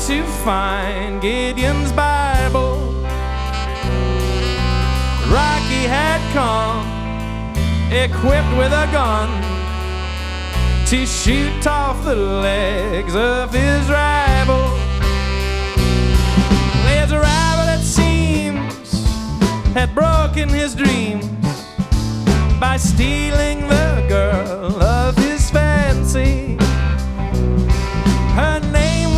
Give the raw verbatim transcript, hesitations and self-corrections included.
to find Gideon's Bible. Rocky had come, equipped with a gun, to shoot off the legs of his rival. There's a rival, it seems, had broken his dreams by stealing the